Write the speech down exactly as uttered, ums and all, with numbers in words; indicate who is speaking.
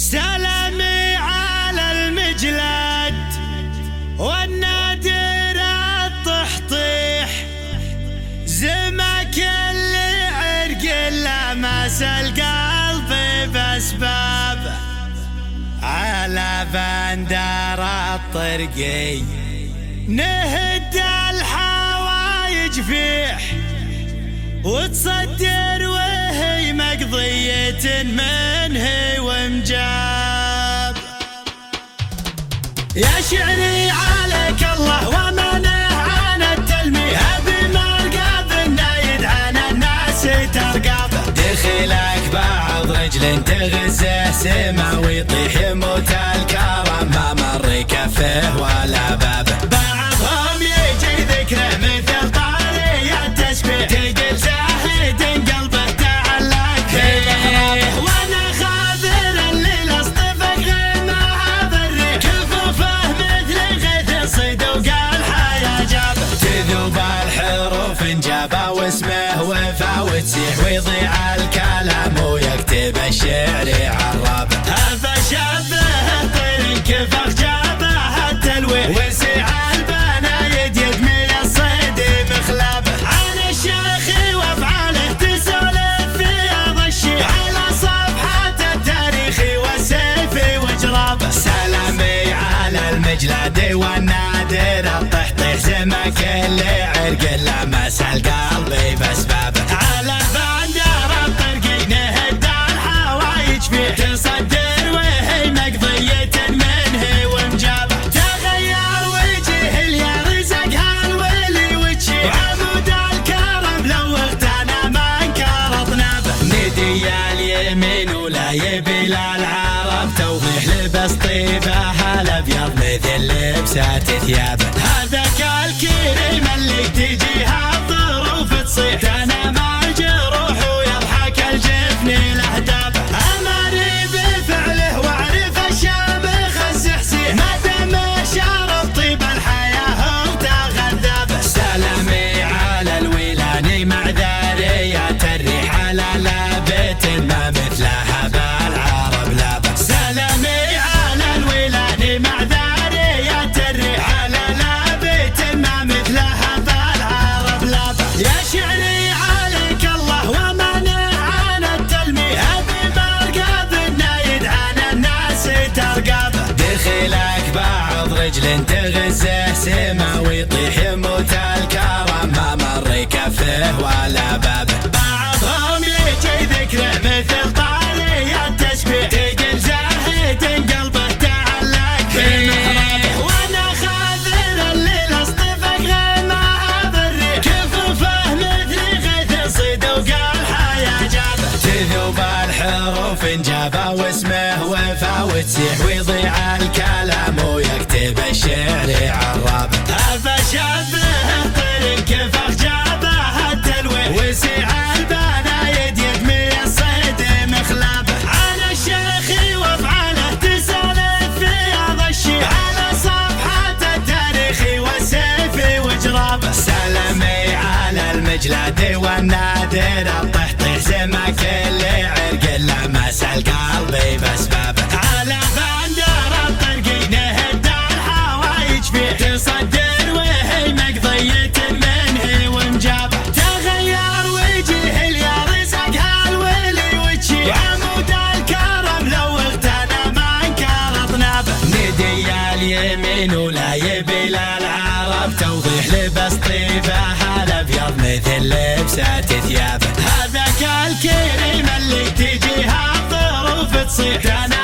Speaker 1: سلامي على المجلد والنادر الطحطيح، زمك اللي عرق لمس القلب بأسبابه، على بندر الطرقي نهد الحوايج فيح، وتصدر وهي مقضية منه ومجاب. يا شعري عليك الله ومنه عن التلميح، بمرقب النايد عن الناس ترقابه، دخلك بعض رجل تغزه سما ويطيح يموت الكرم، ما مر كفه ولا بابه، بعضهم يجي ذكره مثل طاري التسبيح، تقل زاهد قلبه تعلق فيه، وانا خاذر اللي اصطفك غيمها بالريح، كفوفه مثل غيث الصيد وقال حيا جابه، تذوب الحروف جابه واسمه وفا، وتسيح ويضيع الكلام ويكتب الشعر عرابه، فشبه طير كفخ جابه التلويح، وسع البنايد يدمي الصيد مخلبه، عن الشيخ وافعاله تسولف في ارض الشيح، على صفحات التاريخ والسيف وجرابه، سلامي على المجلد والنادر الطحطيح، زمك اللي عرق لمس القلب بأسبابه، على بندر الطرقي نهد الحوايج فيه، تصدر وهي مقضية منه ومجابه، تغير وجه اللي رزقها الولي وتشيح، وعمود الكرم لو اغتنى ما انكر اطنابه، ندي اليمين ولا يبي للعرب توضيح، لبس طيبه الابيض مثل لبسات ثيابه، هذاك الكريم اللي تجيها الظروف تصيح، تنام الجروح ويضحك الجفن الاهدابه، اماني بفعله واعرف الشامخ السحسيح، ما دام شرب طيب الحياه وتغذابه، سلامي على الويلاني مع ذاريات الريح، على لابت ما مثلها بالعرب لابه، سلامي على الويلاني مع ذاريات الريح، على لابت ما مثلها بالعرب لابه، يا شعري عليك الله ومنه عن التلميح، بمرقب النايد عن الناس ترقابه، دخلك بعض رجل تغزه سما ويطيح يموت الكرم، ما مر كفه ولا بابه، بعضهم يجي ذكره مثل طاري التسبيح، تقل زاهد قلبه تعلق فيه، وانا خاذر اللي اصطفك غيمها بالريح، كفوفه مثل غيث الصيد وقال حيا جابه، تذوب الحروف جابه واسمه وفا، وتسيح ويضيع الكلام ويكتب الشعر عرابه، فشبه طير كفخ جابه التلويح، وسع البنايد يدمي الصيد مخلبه، عن الشيخ وافعاله تسولف في ارض الشيح، على صفحات التاريخ والسيف وجرابه، سلامي على المجلد والنادر الطحطيح، زمك اللي عرق لمس القلب بأسبابه، على بندر الطرقي نهد الحوايج فيه، تصدر وهي مقضية منه ومجابه، تغير وجه اللي رزقها الولي وتشيح، وعمود الكرم لو اغتنى ما انكر اطنابه، ندي اليمين ولا يبي للعرب توضيح، لبس طيبه الابيض مثل لبسات ثيابه، هذاك الكريم اللي تجيها الظروف تصيح،